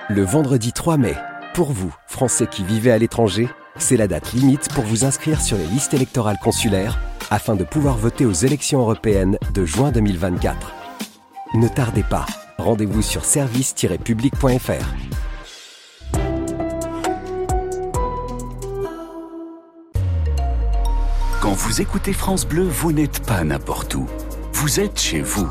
Le vendredi 3 mai, pour vous, Français qui vivez à l'étranger, c'est la date limite pour vous inscrire sur les listes électorales consulaires afin de pouvoir voter aux élections européennes de juin 2024. Ne tardez pas, rendez-vous sur service-public.fr. Quand vous écoutez France Bleu, vous n'êtes pas n'importe où. Vous êtes chez vous.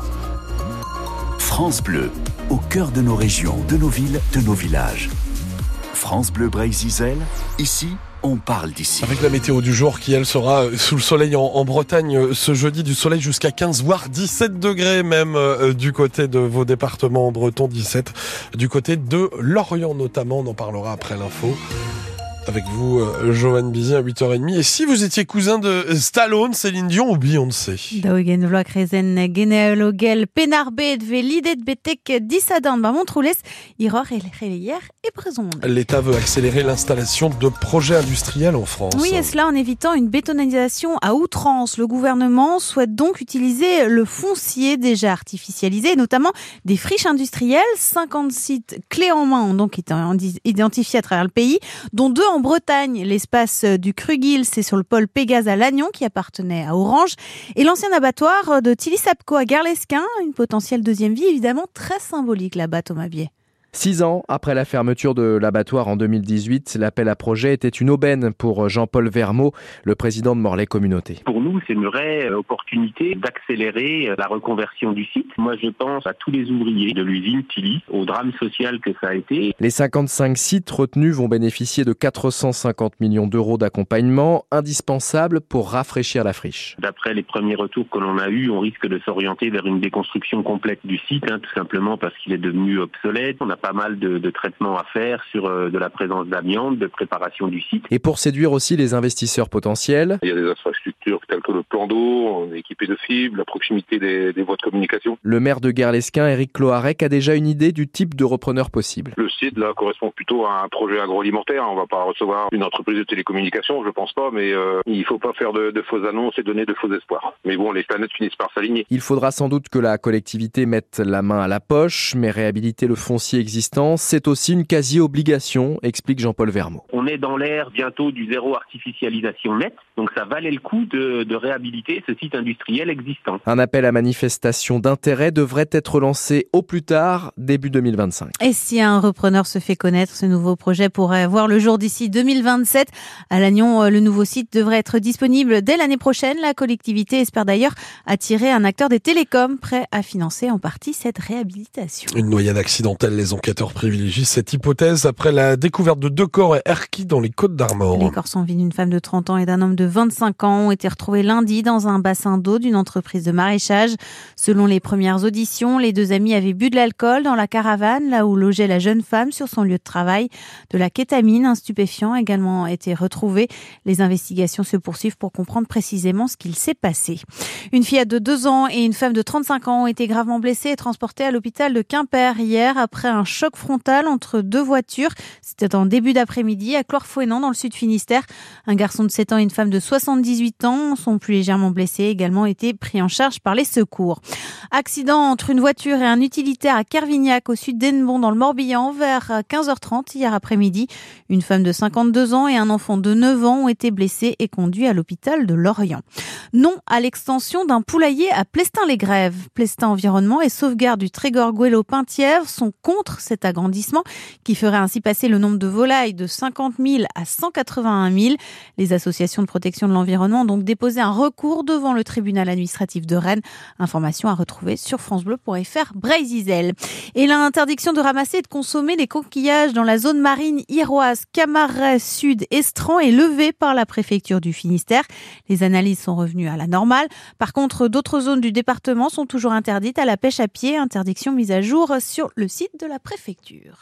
France Bleu, au cœur de nos régions, de nos villes, de nos villages. France Bleu Brésil, ici, on parle d'ici. Avec la météo du jour qui, elle, sera sous le soleil en Bretagne ce jeudi, du soleil jusqu'à 15 voire 17 degrés même du côté de vos départements bretons, 17 du côté de Lorient notamment. On en parlera après l'info. Avec vous, Joanne Bizy, à 8h30. Et si vous étiez cousin de Stallone, Céline Dion ou Beyoncé? Daougen vlog rezen genealogel penarbet velidet betek disadan ba montroules iror hier et présent. L'État veut accélérer l'installation de projets industriels en France. Oui, et cela en évitant une bétonisation à outrance. Le gouvernement souhaite donc utiliser le foncier déjà artificialisé, notamment des friches industrielles. 50 sites clés en main ont donc été identifiés à travers le pays, dont 2 en Bretagne. L'espace du Crugil, c'est sur le pôle Pégase à Lannion, qui appartenait à Orange, et l'ancien abattoir de Tilly-Sapco à Garlesquin, une potentielle deuxième vie évidemment très symbolique là-bas, Thomas Biet. 6 ans après la fermeture de l'abattoir en 2018, l'appel à projet était une aubaine pour Jean-Paul Vermeau, le président de Morlaix Communauté. Pour nous, c'est une vraie opportunité d'accélérer la reconversion du site. Moi, je pense à tous les ouvriers de l'usine Tilly, au drame social que ça a été. Les 55 sites retenus vont bénéficier de 450 millions d'euros d'accompagnement, indispensable pour rafraîchir la friche. D'après les premiers retours que l'on a eus, on risque de s'orienter vers une déconstruction complète du site, tout simplement parce qu'il est devenu obsolète. On a pas mal de traitements à faire sur de la présence d'amiante, de préparation du site. Et pour séduire aussi les investisseurs potentiels, il y a des infrastructures telles que le plan d'eau, on est équipé de fibres, la proximité des voies de communication. Le maire de Garlesquin, Éric Cloarec, a déjà une idée du type de repreneur possible. Le site là correspond plutôt à un projet agroalimentaire. On ne va pas recevoir une entreprise de télécommunications, je pense pas, mais il ne faut pas faire de fausses annonces et donner de faux espoirs. Mais bon, les planètes finissent par s'aligner. Il faudra sans doute que la collectivité mette la main à la poche, mais réhabiliter le foncier existant, c'est aussi une quasi-obligation, explique Jean-Paul Vermeau. On est dans l'ère bientôt du zéro artificialisation net, donc ça valait le coup de réhabiliter ce site industriel existant. Un appel à manifestation d'intérêt devrait être lancé au plus tard, début 2025. Et si un repreneur se fait connaître, ce nouveau projet pourrait voir le jour d'ici 2027. À Lannion, le nouveau site devrait être disponible dès l'année prochaine. La collectivité espère d'ailleurs attirer un acteur des télécoms prêt à financer en partie cette réhabilitation. Une noyade accidentelle, les enquêteurs privilégient cette hypothèse après la découverte de 2 corps à Erquy dans les Côtes-d'Armor. Les corps sans vie d'une femme de 30 ans et d'un homme de 25 ans ont été retrouvés lundi dans un bassin d'eau d'une entreprise de maraîchage. Selon les premières auditions, les 2 amis avaient bu de l'alcool dans la caravane, là où logeait la jeune femme sur son lieu de travail. De la kétamine, un stupéfiant, a également été retrouvé. Les investigations se poursuivent pour comprendre précisément ce qu'il s'est passé. Une fillette de 2 ans et une femme de 35 ans ont été gravement blessées et transportées à l'hôpital de Quimper hier après un choc frontal entre 2 voitures. C'était en début d'après-midi à Clorfouénan dans le sud Finistère. Un garçon de 7 ans et une femme de 78 ans sont plus légèrement blessés, également été pris en charge par les secours. Accident entre une voiture et un utilitaire à Kervignac au sud d'Hennebon dans le Morbihan vers 15h30 hier après-midi. Une femme de 52 ans et un enfant de 9 ans ont été blessés et conduits à l'hôpital de Lorient. Non à l'extension d'un poulailler à Plestin-les-Grèves. Plestin Environnement et Sauvegarde du Trégor-Guélo-Penthièvre sont contre cet agrandissement qui ferait ainsi passer le nombre de volailles de 50 000 à 181 000. Les associations de protection de l'environnement ont donc déposé un recours devant le tribunal administratif de Rennes. Information à retrouver sur francebleu.fr Brésil. Et l'interdiction de ramasser et de consommer les coquillages dans la zone marine iroise Camaret Sud Estran est levée par la préfecture du Finistère. Les analyses sont revenues à la normale. Par contre, d'autres zones du département sont toujours interdites à la pêche à pied. Interdiction mise à jour sur le site de la préfecture.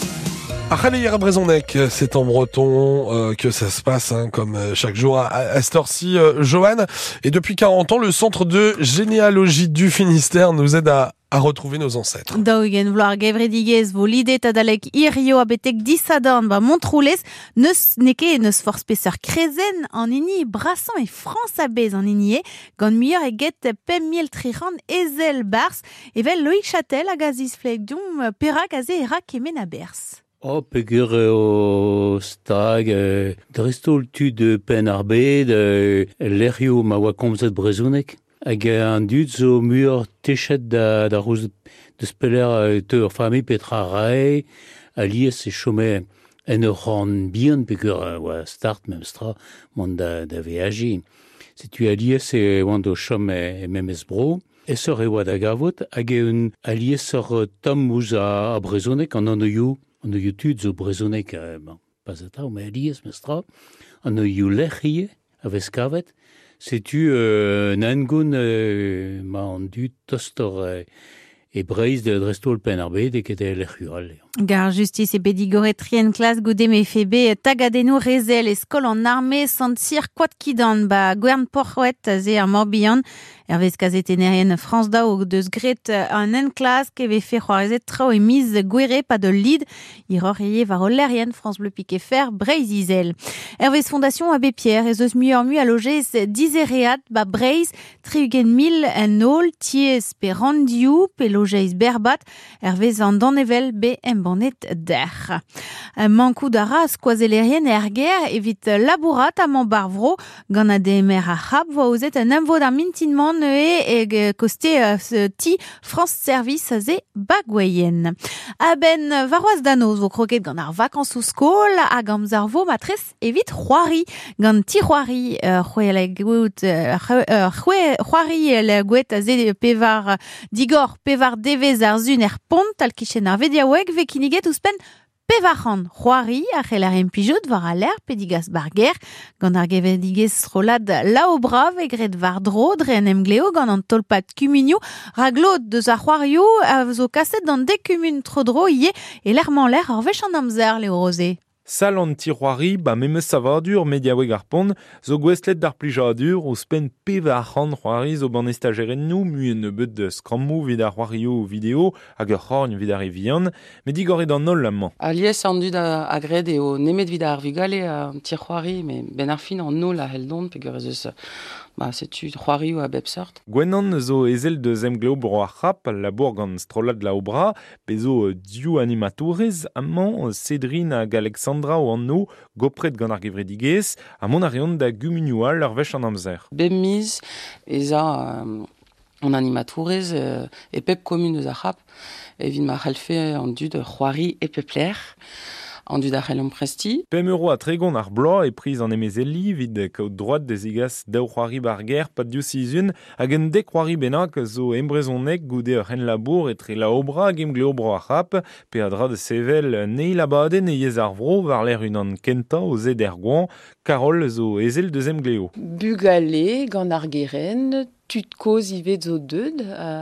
Allez, à Brezonnec, c'est en breton que ça se passe, comme chaque jour à cette heure-ci, Joanne. Et depuis 40 ans, le centre de généalogie du Finistère nous aide à retrouver nos ancêtres. Daougen vloar gevredigez vo lidet adalek irio abetek disadan ba montroules neus neke neus forspesseur krezen en ini brassan et France abez en inie gant mieur e get pemiel triran ezel bars evel Loïc Châtel a gazis flegdum perak aze era kemen a bers. Pegur o stag, drestol tud pen ar bed, lerioù ma oa komzet brezhounek. Hag an dud zo muur techet da rouz de speller ur fami petra rae, alies e chome en ur ran bihan pegur oa start mem stra mont da veaji. Setu alies e oan do chom e memes bro. Esor e oa da gavot hag un alies ur tom ouz a brezhounek an anoioù. An eo tud zo brezhounek, pas atav, me alies mestra, an eo lec'hie a vez kavet, setu an engoun ma an dud tostor e breiz de drestol pen ar bet ket e lec'hual. Gar justice e bedigore trien klas goude me febe tagadeno rezel e skol an arme sant sir kwad kidan ba gwern porc'houet ze ar Morbihan. Hervez kazet enerien France Dao deus gret an en klas keve fe c'hoarezet trao e miz gwere pa de lid iror eie var o lerien France Bleu Pique Fer Breiz izel. Hervez Fondation Abbé Pierre ez eus muur mu a logez dizereat ba Breiz 3.000 en ol tiez pe randioù pe logez berbat hervez an danevel be embanet der. Mankou dara skoazelerien erger evit labourat a man barvro gant a demer a c'hab voa ouzet an emvod ar mintinman e koste ti France Service ze bagweyen. Ben varoaz danoz vo kroket gant ar vakans ou skol hag amzer vo matrez evit c'hoari gant ti c'hoari c'hoari le gouet a ze pevar digor pevar devez ar zun pont al kichen ar vediaoueg ve kiniget ouzpen pevarc'han c'hoari a c'heller pijout war a ler pedigas barger gant ar gevedigez rolad lao brav e gret var dro dre en emgleo gant an tolpad kumunio raglod deus ar c'hoarioù a zo kaset d'an dekumun tro-dro ie e lerman ler ar vech an amzer leo roze. Sal an tiroari ba memes savadur mediaoueg ar pont zo gwestlet d'ar plijadur ouzpen pevarc'han c'hoari zo banestageren nou muen nebeut de skrammou vid ar c'hoarioù video hag ur c'horn vid ar evian, met digoret an ol amman. Alies an dud a gred eo nemet vid ar vugale an tir c'hoari, me ben ar fin an ol a heldon pegur ez eus setu c'hoarioù a bep sort. Gwenan zo ezel deus emgleo bro ar c'hap labour gant strolad la obra, pe zo diou animatorez amman Cédrine hag Alexandra o an no gopret gant ar gevredigez a mon arion da gumunioal ar vech an amzer. Bem miz ez a an animatorez e pep komun eus ar c'hap evit ma c'halfe an dud c'hoari e pepler. An dud ar c'hellom presti. Pem euro a tregon ar bloaz e priz an emezelli vid kaout droad dezigas daou c'hoari barger pat diousizun hag en dek c'hoari bennak zo embrezonek goude ur c'hen labour etre la obra hag emgleo bro ar c'hap pe a dra de sevel nei labaden e yez ar vro var ler un an kenta o zed er goan Karol zo ezel deus emgleo. Bugale gant ar geren tud koz ive zo deud,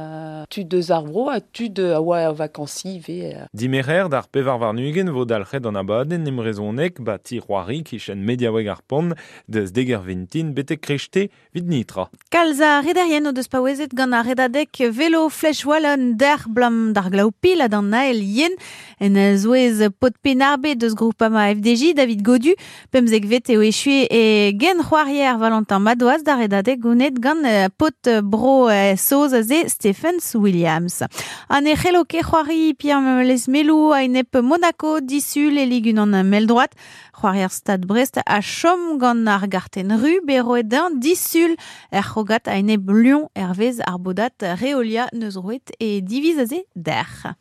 tud deus ar vro a tud a oa vakansi ive. Dimerer d'ar pevar varnugen vo dalc'het an abaden emrezonek ba ti c'hoari kichen mediaoueg ar pont deus deger ventin betek krejte vid nitra. Kalza rederien o deus pa oezet gant ar redadek velo flech wallon der blam dar glaou pil a dan nael yen en zouez pot penarbe deus groupama FDJ David Godu pemzek vet eo echue e gen c'hoarier Valentin Madoaz dar redadek gounet gant pot bro soz ze Stephens Williams. An e c'heloke c'hoari Pierre Lesmelou a enep Monaco disul e ligun an mel droat c'hoarier Stade Brest a chom gant ar garten ru beroedan disul c'hogat a enep Lyon hervez ar bodat Reolia neus roet e diviz a ze der.